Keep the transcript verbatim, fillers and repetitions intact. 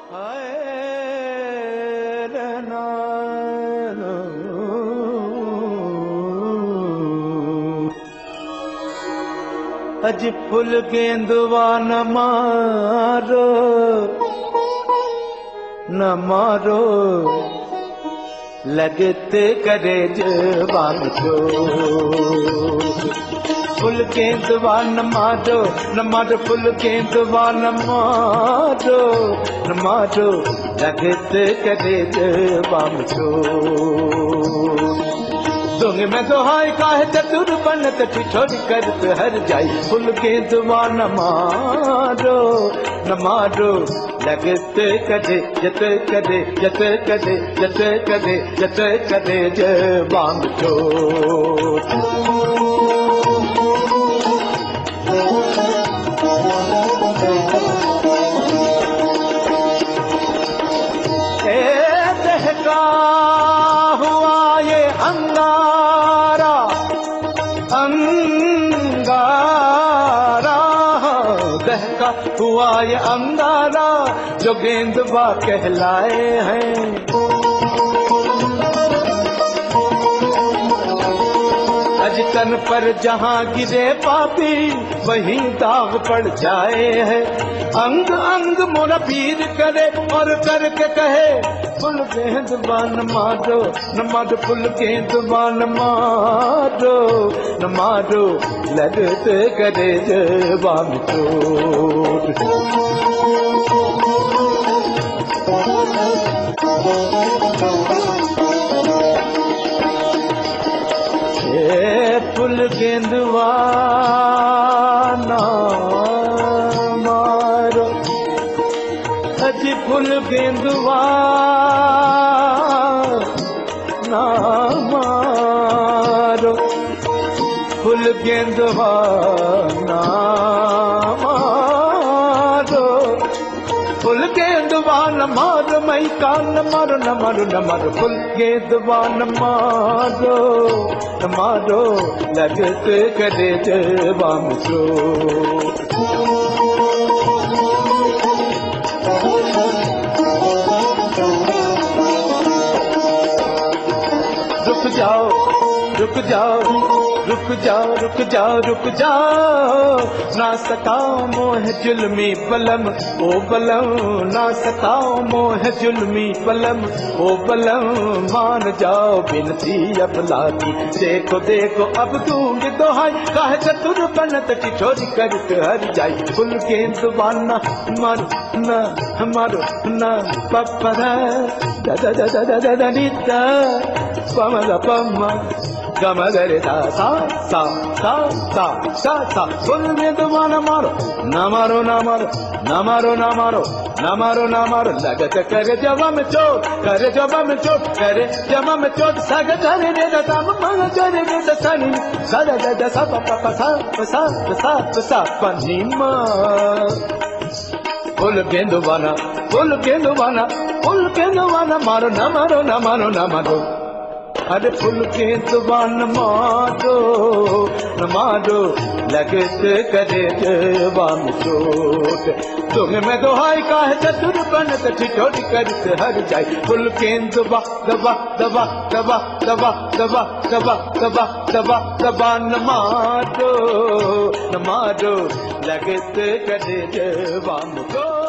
अज full गेंदवा न मारो न मारो लगते करे जवान को फुल गेंदवा न मारो न मारो फुल गेंदवा न मारो न मारो लगते करे जवान को दूंगे मैं दोहाई काहे चतुर बनत छोड़ कर हर जाई फुल गेंदवा न मारो न मारो लगते कदे जत कदे जत कदे जत कदे जत कदे जवान को ए दहका हुआ ये अंगारा अंगारा दहका हुआ ये अंगारा जो गेंदवा कहलाए हैं अज तन पर जहां गिरे पापी वहीं दाग पड़ जाए है अंग अंग मोरा पीर करे और करके कहे फुल गेंदवा न मारो न मारो फुल गेंदवा न मारो न मारो लगते करे जवान को फुल गेंदवा ना मारो अज फुल गेंदवा ना मारो फुल गेंदवा ना मारो फुल गेंदवा न मारो मई का न मारो न मारो न मारो फुल गेंदवा न मारो न मारो लगते करे जवान को रुक जाओ रुक जाओ रुक जाओ रुक जाओ रुक जाओ ना सताओ मोह जुल्मी बलम ओ बलम ना सताओ मोह जुल्मी बलम ओ बलम मान जाओ बिनती अब लागी देखो देखो अब दूंगी दोहाई काहे चतुर बनत ठिठोरी करत हर जाई फुल गेंदवा न मारो न मारो न पपरा दा दा दा दा दा दा नीता पमला पम्मा गमगरे सा सा सा सा सा सा सा फुल गेंदवा न मारो न मारो न मारो न मारो न मारो न मारो न मारो लगत करे जवा में चोट करे जवा में चोट करे जवा में चोट सग करे रे दा मंग करे रे दसनी सदा दा सा प प सा सा सा सा पनीमा फुल गेंदवा न फुल गेंदवा न फुल गेंदवा न मारो न मारो न मारो न मारो अरे फुल गेंदवा न मारो न मारो लगते करे जवान चोट तुम्हें मैं दोहाई काहे चतुर बनत ठिठोरी करत हर जाई फुल गेंदवा दबा दबा दबा दबा दबा दबा दबा दबा दबा न मारो न मारो लगते करे जवान को।